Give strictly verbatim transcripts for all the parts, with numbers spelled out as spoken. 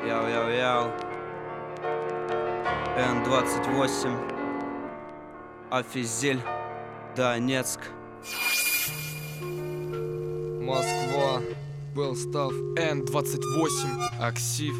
Яу-яу-яу. Н двадцать восемь. Афизель. Донецк. Москва. Белстав. Н двадцать восемь. Аксив.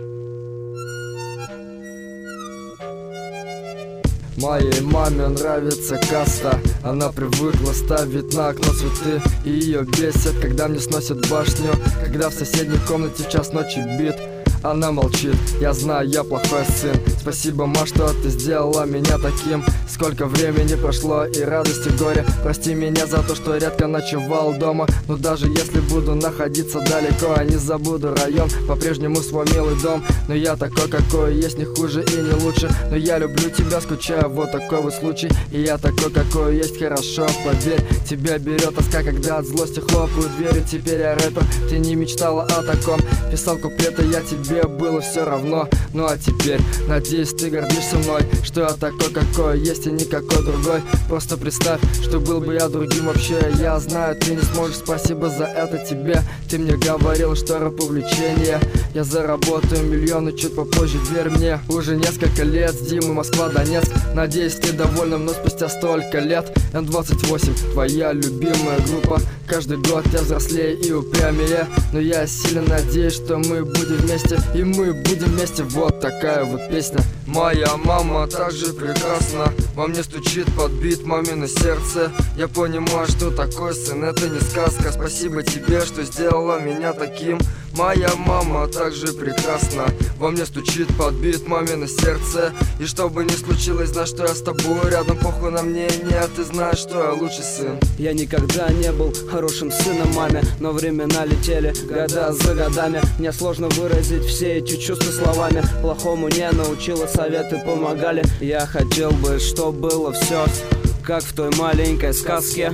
Моей маме нравится каста. Она привыкла ставить на окно цветы, и ее бесит, когда мне сносят башню, когда в соседней комнате в час ночи бит. Она молчит, я знаю, я плохой сын. Спасибо, ма, что ты сделала меня таким. Сколько времени прошло и радость, и горе. Прости меня за то, что редко ночевал дома. Но даже если буду находиться далеко, я не забуду район, по-прежнему свой милый дом. Но я такой, какой есть, не хуже и не лучше. Но я люблю тебя, скучаю, вот такой вот случай. И я такой, какой есть, хорошо, поверь. Тебя берет тоска, когда от злости хлопают двери. Теперь я рэпер, ты не мечтала о таком. Писал куплеты, я тебе было все равно. Ну а теперь, надеюсь, ты гордишься мной, что я такой, какой есть, и никакой другой. Просто представь, что был бы я другим вообще. Я знаю, ты не сможешь, спасибо за это тебе. Ты мне говорил, что рэп увлечение. Я заработаю миллионы чуть попозже, верь мне. Уже несколько лет с Димой, Москва, Донецк. Надеюсь, ты довольна мной спустя столько лет. Н двадцать восемь, твоя любимая группа. Каждый год я взрослее и упрямее. Но я сильно надеюсь, что мы будем вместе. И мы будем вместе, вот такая вот песня. Моя мама также прекрасна. Во мне стучит под бит мамино сердце. Я понимаю, что такой сын, это не сказка. Спасибо тебе, что сделала меня таким. Моя мама также прекрасна. Во мне стучит под бит мамино сердце. И что бы ни случилось, знай, что я с тобой рядом. Похуй на мнение, ты знаешь, что я лучший сын. Я никогда не был хорошим сыном маме, но времена летели, года за годами. Мне сложно выразить все эти чувства словами. Плохому не научила, советы помогали. Я хотел бы, чтобы было все как в той маленькой сказке,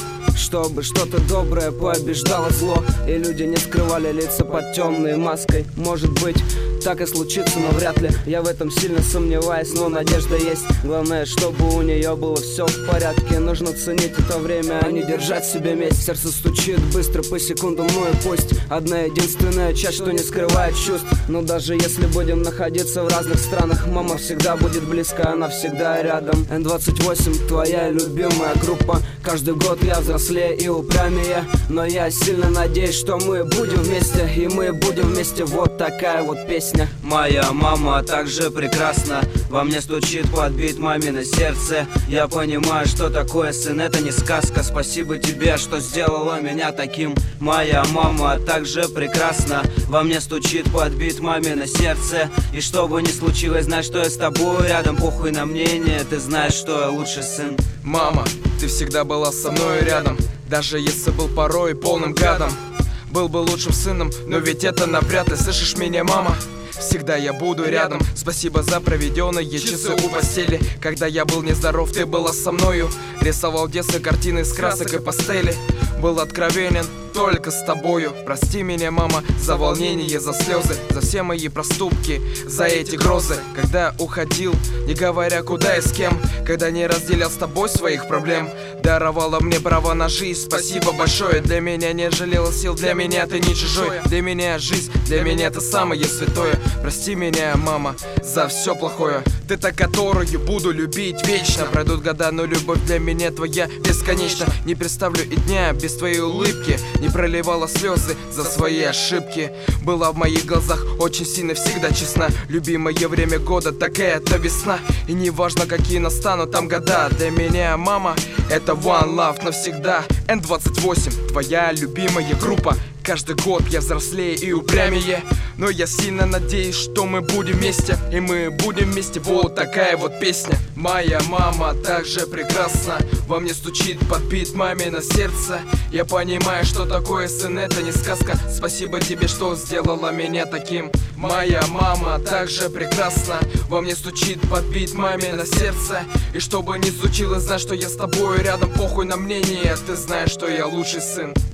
чтобы что-то доброе побеждало зло, и люди не скрывали лица под темной маской. Может быть, так и случится, но вряд ли. Я в этом сильно сомневаюсь, но надежда есть. Главное, чтобы у нее было все в порядке. Нужно ценить это время, а не держать в себе месть. Сердце стучит быстро по секундам, ну и пусть. Одна единственная часть, что не скрывает чувств. Но даже если будем находиться в разных странах, мама всегда будет близко, она всегда рядом. Н двадцать восемь, твоя любимая группа. Каждый год я взрослее и упрямее. Но я сильно надеюсь, что мы будем вместе. И мы будем вместе, вот такая вот песня. Моя мама также прекрасна. Во мне стучит под бит мамино сердце. Я понимаю, что такое сын, это не сказка. Спасибо тебе, что сделала меня таким. Моя мама также прекрасна. Во мне стучит под бит мамино сердце. И что бы ни случилось, знай, что я с тобой рядом. Похуй на мнение, ты знаешь, что я лучший сын. Мама, ты всегда была со мной рядом, даже если был порой полным гадом. Был бы лучшим сыном, но ведь это навряд ли. Слышишь меня, мама? Всегда я буду рядом. Спасибо за проведенные часы у постели. Когда я был нездоров, ты была со мною. Рисовал в детстве картины из красок и пастели. Был откровенен только с тобою. Прости меня, мама, за волнение, за слезы, за все мои проступки, за эти грозы. Когда уходил, не говоря куда и с кем, когда не разделял с тобой своих проблем, даровала мне право на жизнь, спасибо большое. Для меня не жалела сил, для меня ты не чужой. Для меня жизнь, для меня это самое святое. Прости меня, мама, за все плохое. Ты та, которую буду любить вечно. Пройдут года, но любовь для меня твоя бесконечна. Не представлю и дня без твоей улыбки. Не проливала слезы за свои ошибки. Была в моих глазах очень сильно, всегда честна. Любимое время года, такая это весна. И не важно, какие настанут там года. Для меня мама это one love навсегда. Н двадцать восемь, твоя любимая группа. Каждый год я взрослее и упрямее. Но я сильно надеюсь, что мы будем вместе. И мы будем вместе, вот такая вот песня. Моя мама также прекрасна. Во мне стучит под бит мамино сердце. Я понимаю, что такое сын, это не сказка. Спасибо тебе, что сделала меня таким. Моя мама также прекрасна. Во мне стучит под бит мамино сердце. И что бы ни случилось, знай, что я с тобой рядом. Похуй на мнение, ты знаешь, что я лучший сын.